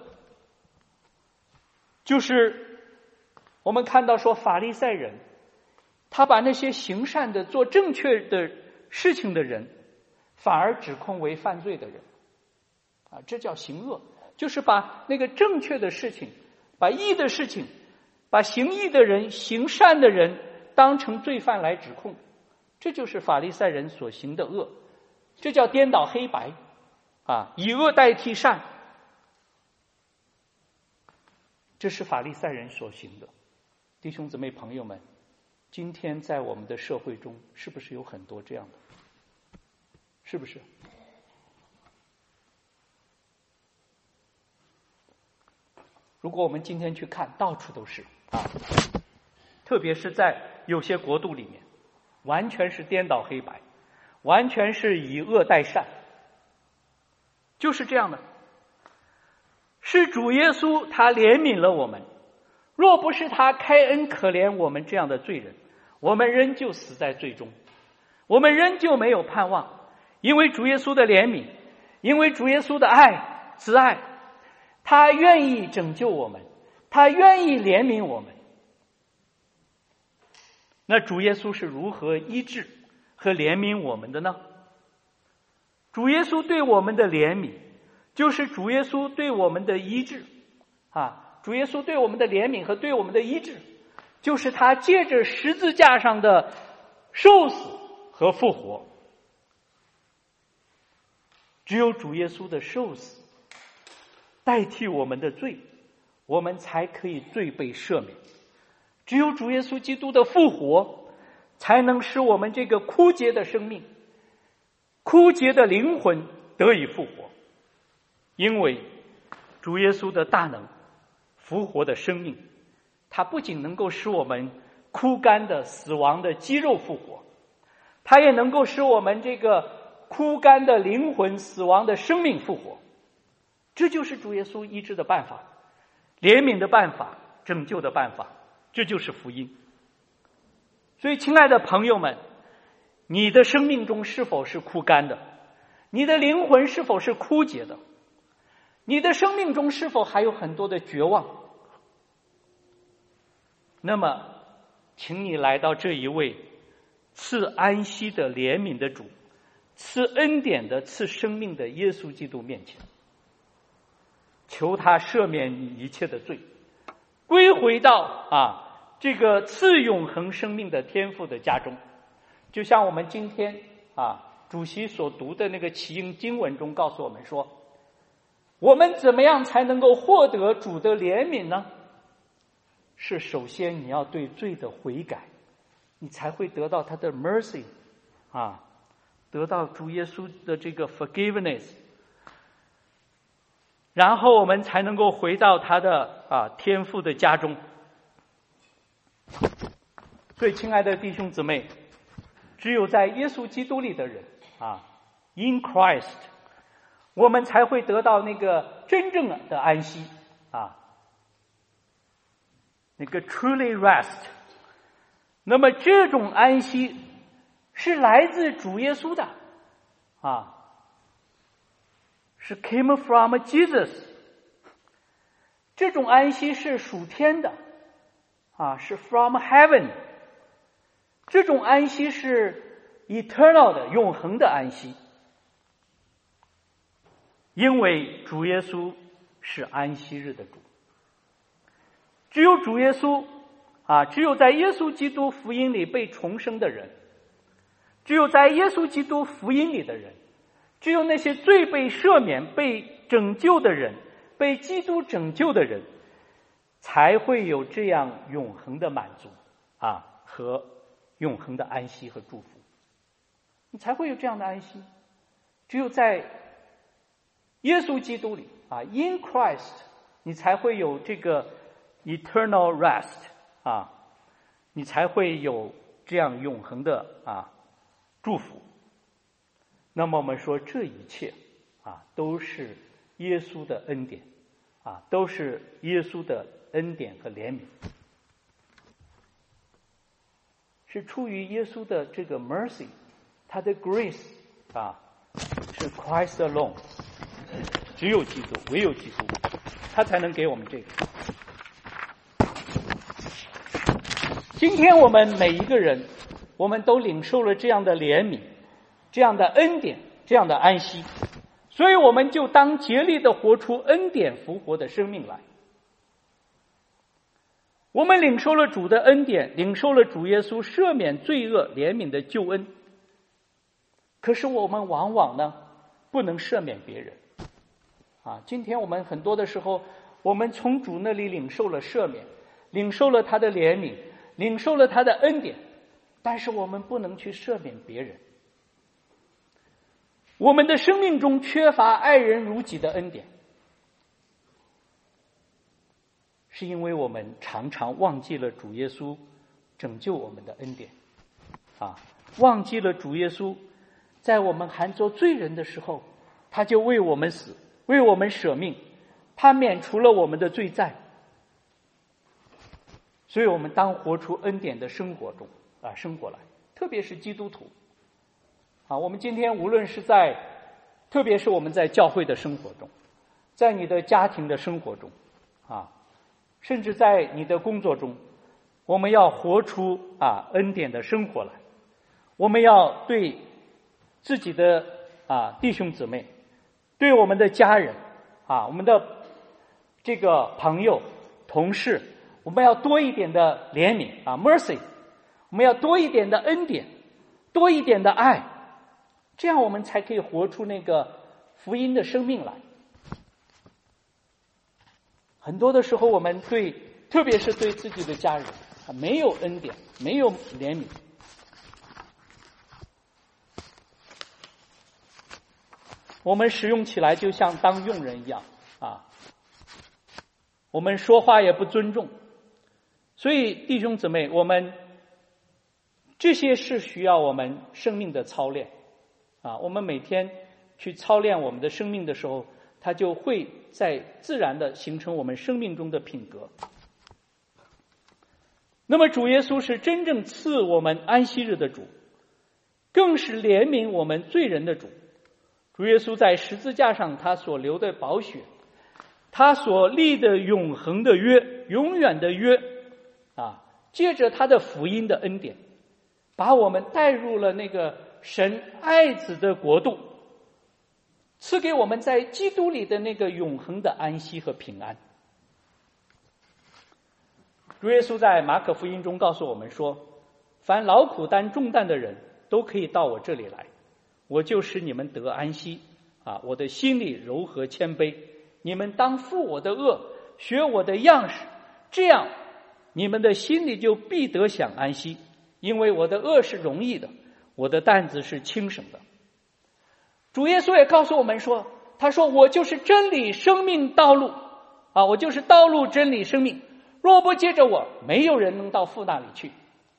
就是我们看到说法利赛人，他把那些行善的做正确的事情的人反而指控为犯罪的人这叫行恶，就是把那个正确的事情，把义的事情，把行义的人行善的人当成罪犯来指控，这就是法利赛人所行的恶，这叫颠倒黑白以恶代替善，这是法利赛人所行的。弟兄姊妹朋友们，今天在我们的社会中是不是有很多这样的？是不是？如果我们今天去看，到处都是特别是在有些国度里面，完全是颠倒黑白，完全是以恶代善，就是这样的。是主耶稣他怜悯了我们，若不是他开恩可怜我们这样的罪人，我们仍旧死在罪中，我们仍旧没有盼望。因为主耶稣的怜悯，因为主耶稣的爱慈爱，他愿意拯救我们，他愿意怜悯我们。那主耶稣是如何医治和怜悯我们的呢？主耶稣对我们的怜悯，就是主耶稣对我们的医治主耶稣对我们的怜悯和对我们的医治，就是他借着十字架上的受死和复活。只有主耶稣的受死代替我们的罪，我们才可以罪被赦免。只有主耶稣基督的复活，才能使我们这个枯竭的生命枯竭的灵魂得以复活。因为主耶稣的大能复活的生命，它不仅能够使我们枯干的死亡的肌肉复活，它也能够使我们这个枯干的灵魂死亡的生命复活。这就是主耶稣医治的办法，怜悯的办法，拯救的办法，这就是福音。所以亲爱的朋友们，你的生命中是否是枯干的？你的灵魂是否是枯竭的？你的生命中是否还有很多的绝望？那么请你来到这一位赐安息的怜悯的主，赐恩典的赐生命的耶稣基督面前，求他赦免你一切的罪，归回到这个赐永恒生命的天父的家中。就像我们今天主席所读的那个启应经文中告诉我们说，我们怎么样才能够获得主的怜悯呢？是首先你要对罪的悔改，你才会得到他的 mercy 得到主耶稣的这个 forgiveness， 然后我们才能够回到他的天父的家中。所以亲爱的弟兄姊妹，只有在耶稣基督里的人in Christ， 我们才会得到那个真正的安息那个 truly rest。 那么这种安息是来自主耶稣的是 came from Jesus。 这种安息是属天的是 from heaven。 这种安息是 eternal 的永恒的安息。因为主耶稣是安息日的主，只有主耶稣只有在耶稣基督福音里被重生的人，只有在耶稣基督福音里的人，只有那些罪被赦免被拯救的人，被基督拯救的人，才会有这样永恒的满足和永恒的安息和祝福。你才会有这样的安息。只有在耶稣基督里in Christ， 你才会有这个 eternal rest你才会有这样永恒的祝福。那么我们说这一切都是耶稣的恩典都是耶稣的恩典和怜悯，是出于耶稣的这个 mercy， 他的 grace 是 Christ alone， 只有基督，唯有基督，他才能给我们这个。今天我们每一个人，我们都领受了这样的怜悯，这样的恩典，这样的安息，所以我们就当竭力的活出恩典复活的生命来。我们领受了主的恩典，领受了主耶稣赦免罪恶怜悯的救恩，可是我们往往呢不能赦免别人今天我们很多的时候，我们从主那里领受了赦免，领受了他的怜悯，领受了他的恩典，但是我们不能去赦免别人。我们的生命中缺乏爱人如己的恩典，是因为我们常常忘记了主耶稣拯救我们的恩典忘记了主耶稣在我们还做罪人的时候，他就为我们死，为我们舍命，他免除了我们的罪债。所以我们当活出恩典的生活中生活来，特别是基督徒我们今天无论是特别是我们在教会的生活中，在你的家庭的生活中甚至在你的工作中，我们要活出恩典的生活来。我们要对自己的弟兄姊妹，对我们的家人我们的这个朋友同事，我们要多一点的怜悯mercy， 我们要多一点的恩典，多一点的爱，这样我们才可以活出那个福音的生命来。很多的时候我们特别是对自己的家人没有恩典，没有怜悯。 我们使用起来就像当佣人一样啊，我们说话也不尊重。所以弟兄姊妹，我们这些是需要我们生命的操练啊。我们每天去操练我们的生命的时候，它就会在自然的形成我们生命中的品格。那么主耶稣是真正赐我们安息日的主，更是怜悯我们罪人的主。主耶稣在十字架上他所流的宝血，他所立的永恒的约，永远的约啊，借着他的福音的恩典，把我们带入了那个神爱子的国度，赐给我们在基督里的那个永恒的安息和平安。主耶稣在马可福音中告诉我们说，凡劳苦担重担的人都可以到我这里来，我就使你们得安息啊！我的心里柔和谦卑，你们当负我的恶，学我的样式，这样你们的心里就必得享安息，因为我的恶是容易的，我的担子是轻省的。主耶稣也告诉我们说，他说我就是真理生命道路啊，我就是道路真理生命，若不借着我，没有人能到父那里去。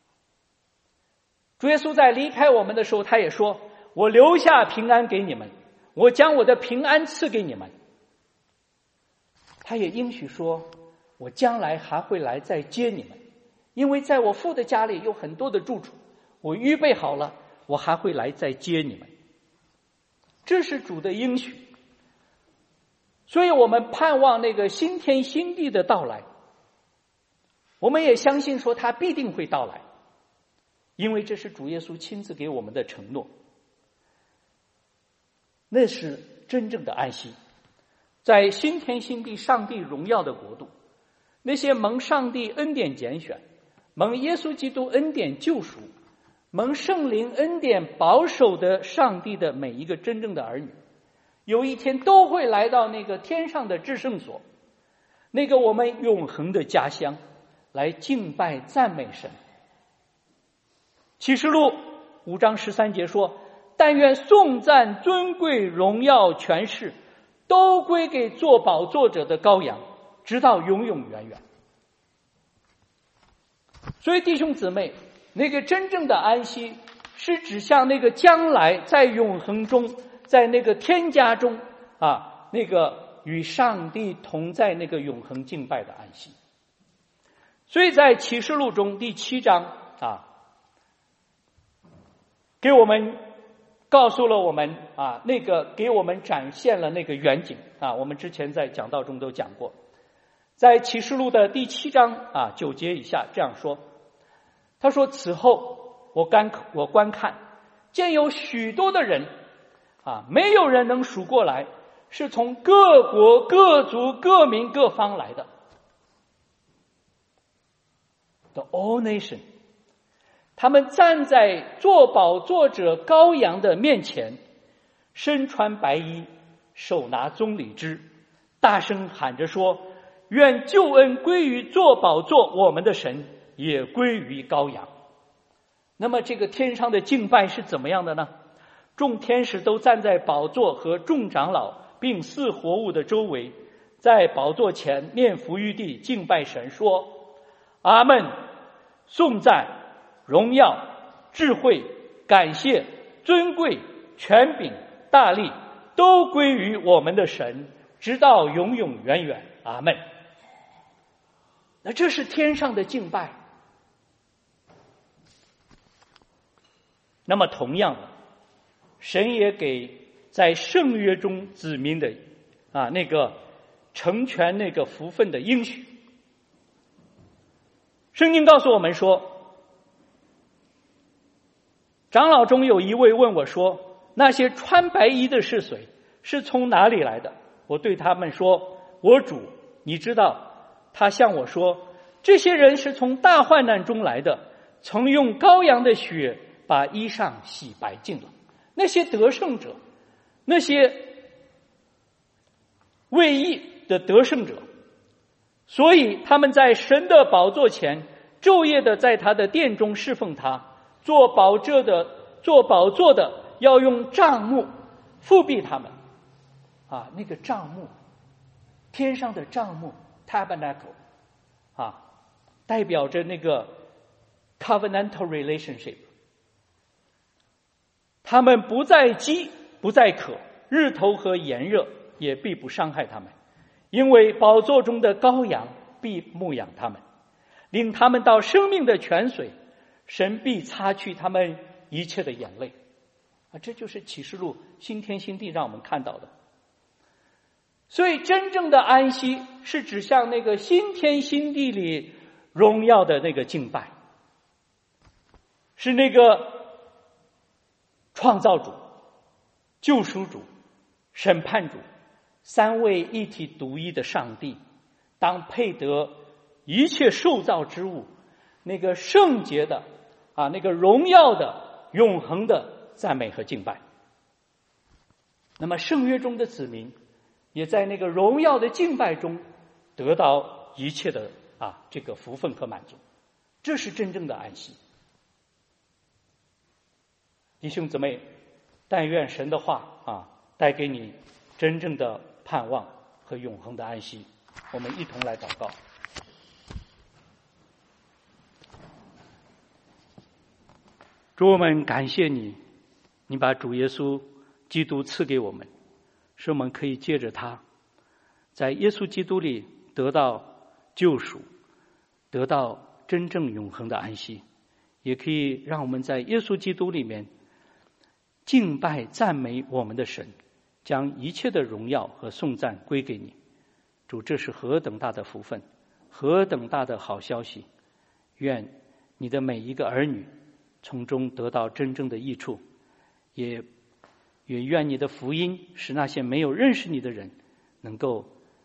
主耶稣在离开我们的时候，他也说，我留下平安给你们，我将我的平安赐给你们。他也应许说，我将来还会来再接你们，因为在我父的家里有很多的住处，我预备好了，我还会来再接你们。这是主的应许，所以我们盼望那个新天新地的到来，我们也相信说他必定会到来，因为这是主耶稣亲自给我们的承诺。那是真正的安息，在新天新地上帝荣耀的国度，那些蒙上帝恩典拣选，蒙耶稣基督恩典救赎，蒙圣灵恩典保守的上帝的每一个真正的儿女，有一天都会来到那个天上的至圣所，那个我们永恒的家乡，来敬拜赞美神。启示录5章13节说，但愿颂赞尊贵荣耀权势都归给坐宝座者的羔羊，直到永永远远。所以弟兄姊妹，那个真正的安息是指向那个将来在永恒中，在那个天家中啊，那个与上帝同在那个永恒敬拜的安息。所以在启示录中第7章啊，给我们告诉了我们啊，那个给我们展现了那个远景啊，我们之前在讲道中都讲过。在启示录的第7章啊9节以下这样说，他说，此后我观看，见有许多的人啊，没有人能数过来，是从各国各族各民各方来的。The all nation， 他们站在坐宝座者羔羊的面前，身穿白衣，手拿棕榈枝，大声喊着说，愿救恩归于坐宝座我们的神，也归于羔羊。那么这个天上的敬拜是怎么样的呢？众天使都站在宝座和众长老并4活物的周围，在宝座前面伏于地敬拜神，说，阿们，颂赞荣耀智慧感谢尊贵权柄大力都归于我们的神，直到永永远远，阿们。那这是天上的敬拜。那么同样的，神也给在圣约中子民的啊那个成全那个福分的应许。圣经告诉我们说，长老中有一位问我说，那些穿白衣的是谁？是从哪里来的？我对他们说，我主你知道。他向我说，这些人是从大患难中来的，曾用羔羊的血把衣裳洗白净了。那些得胜者，那些为义的得胜者，所以他们在神的宝座前昼夜的在他的殿中侍奉他。做宝座的要用帐幕覆庇他们， 那个帐幕，天上的帐幕 tabernacle 代表着那个 covenantal relationship。他们不再饥不再渴，日头和炎热也必不伤害他们，因为宝座中的羔羊必牧养他们，领他们到生命的泉水，神必擦去他们一切的眼泪。这就是启示录新天新地让我们看到的。所以真正的安息是指向那个新天新地里荣耀的那个敬拜，是那个创造主、救赎主、审判主三位一体独一的上帝，当配得一切受造之物那个圣洁的那个荣耀的永恒的赞美和敬拜。那么圣约中的子民也在那个荣耀的敬拜中得到一切的这个福分和满足，这是真正的安息。弟兄姊妹，但愿神的话带给你真正的盼望和永恒的安息。我们一同来祷告。主，我们感谢你，你把主耶稣基督赐给我们，使我们可以借着他在耶稣基督里得到救赎，得到真正永恒的安息，也可以让我们在耶稣基督里面敬拜赞美我们的神，将一切的荣耀和颂赞归给你。主，这是何等大的福分，何等大的好消息！愿你的每一个儿女从中得到真正的益处，也愿你的福音使那些没有认识你的人能够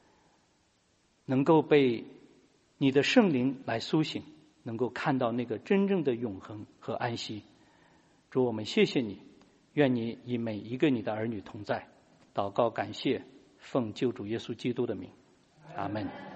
被你的圣灵来苏醒，能够看到那个真正的永恒和安息。主，我们谢谢你，愿你与每一个你的儿女同在。祷告感谢，奉救主耶稣基督的名，阿们。